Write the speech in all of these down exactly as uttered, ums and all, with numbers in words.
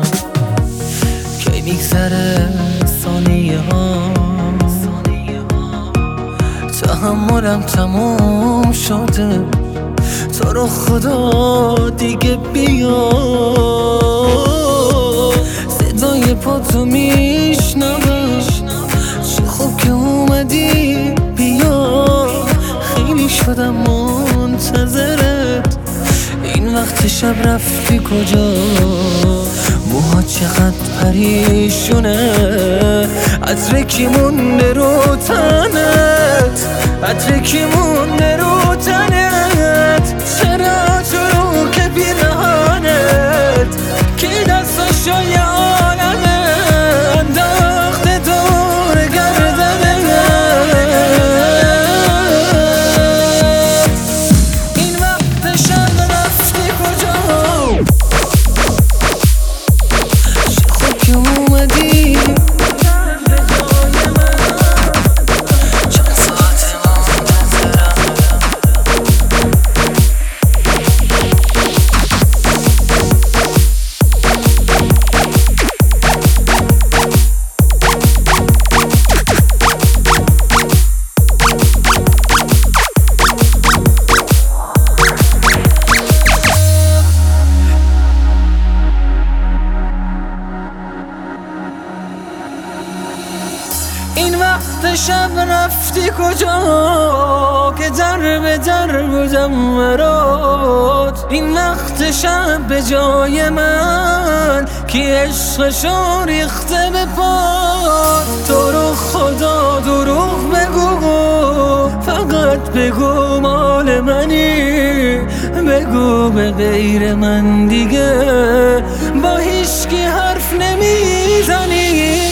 کی میگذره ثانیه ها، تحملم تموم شده، تو رو خدا دیگه بیا. صدای پاتو میشنوم، چه خوب که اومدی بیا. خیلی شدم منتظرت، این وقت شب رفتی کجا؟ موها چقدر پریشونه، عطر کی مونده رو تنت، عطر کی مونده رو تنت. چرا چرا که پیرهنت کی دستاشو یه عالمه انداخته دور گردنت. این وقت شب رفتی کجا؟ چه خوب که اومدی این وقت شب رفتی کجا که در به در بودم برات؟ این وقت شب به جای من کی عشقشو ریخته به پات؟ تو رو خدا دروغ بگو، فقط بگو مال منی، بگو به غیر من دیگه با هیچکی حرف نمیزنی.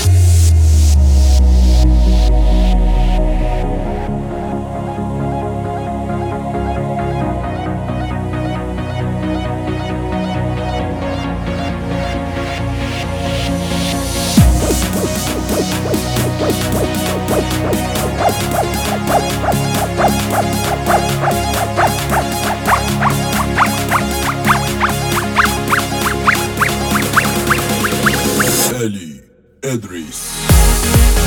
Eli Idris.